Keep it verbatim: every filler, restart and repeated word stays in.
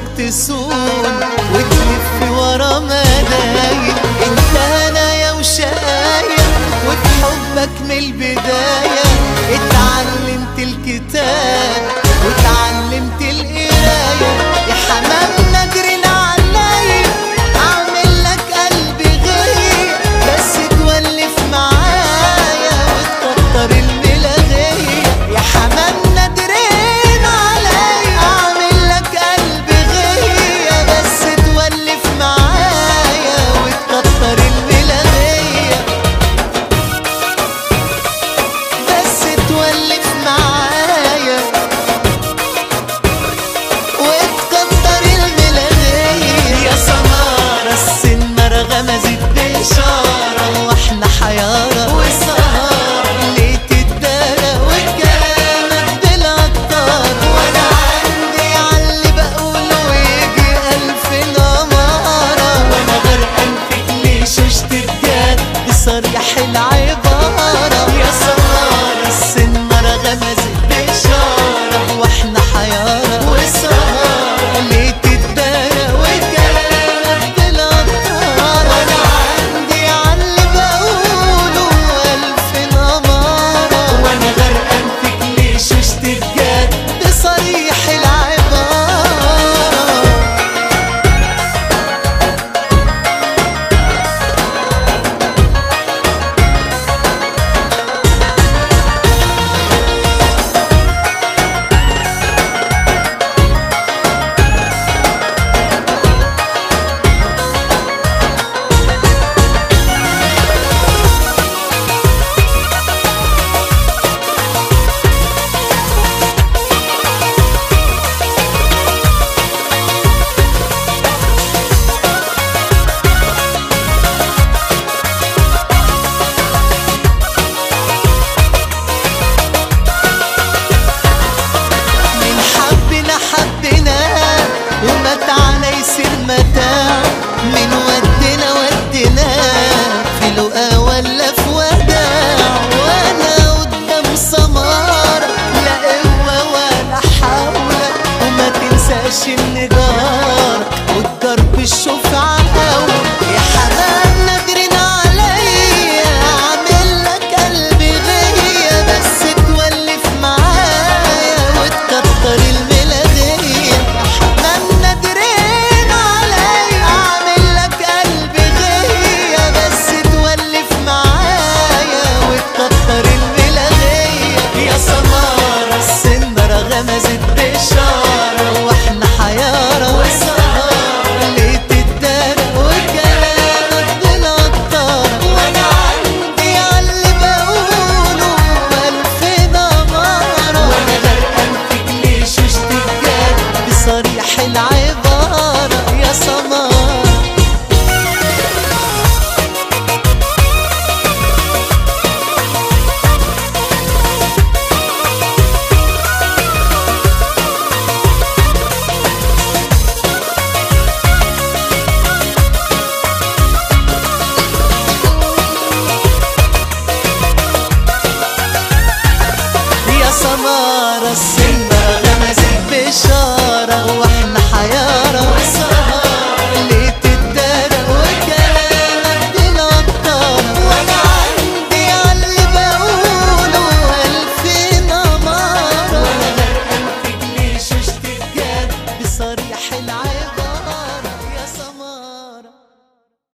تصون وتلف ورا مدايق. انت هنايا وشقايا وفي حبك من البداية اتعلمت الكتاب واتعلمت القراية. يا حمام نادرين عليا اعمل لك قلبي غير بس تولف معايا وتكتر الملاغية. يا حمام نادرين عليا اعمل لك قلبي غير بس تولف معايا وتكتر الملاغية. بس تولف معايا وتكتر الملاغية. يا سمارة السنارة غمزت بإشارة واحنا حيارة وسهارة ليه تتدارى وكلامك بالعطار. وانا عندي عاللي بقوله يجي ألف نمارة وانا غرقان فيك ليه شوشت بجد بصريح العبارة. يا سمارة السنارة غمزت بإشارة واحنا حيارة وسهارة ليه تتدارى وكلامك بالعطار. وانا عندي عاللي بقوله ألف نمارة وانا غرقان فيك ليه شوشت بجد بصريح العبارة. من حبنا حبنا ومتعنا يصير متاع. من ودنا ودنا في لقا ولا في وداع. وانا قدام سمارة لا قوة ولا حول وما تنساش ان